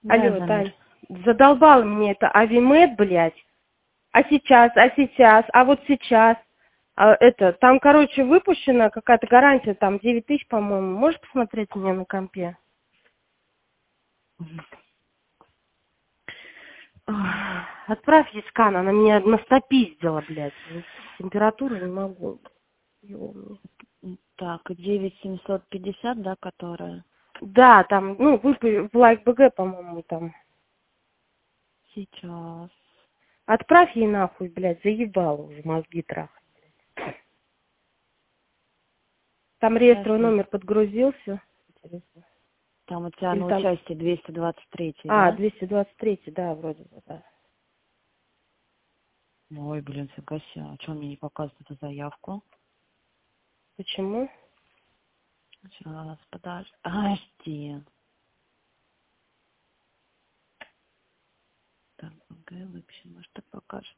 Да, Алло, Замир. Тань, задолбал мне это Авимед, блядь. А сейчас, а вот сейчас. Там, короче, выпущена какая-то гарантия, там 9 тысяч, по-моему. Можешь посмотреть мне на компе? Отправь ей скан, она меня настопиздила, блядь. Температуру не могу. Ёбаный. Так, 9750, да, которая? Да, там, ну, в Лайк БГ, по-моему, там. Сейчас. Отправь ей нахуй, блядь, заебала уже мозги трахать. Там реестровый Подожди. номер подгрузился. Интересно. Там у тебя Или на там... участие 223, да? 223, да, вроде бы, да. Ой, блин, фига себе. А что мне не показывает эту заявку? Почему? Сейчас, подожди. Так, БГ выпущен, может, так покажет.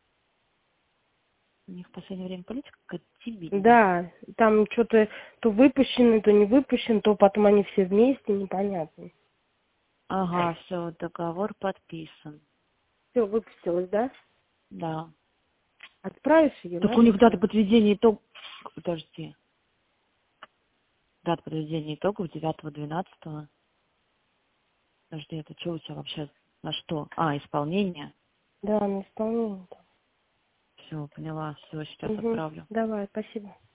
У них в последнее время политика какая-то дебильная. Да, там что-то то выпущены, то не выпущен, то потом они все вместе, непонятно. Ага, все, договор подписан. Все, выпустилось, да? Да. Отправишь ее, Так у нахуй них дата всё. подведения итогов... Подожди. Дата подведения итогов 9.12. Подожди, это что у тебя вообще? На что? Исполнение. Да, на исполнение. Все, поняла. Все, сейчас Угу. отправлю. Давай, спасибо.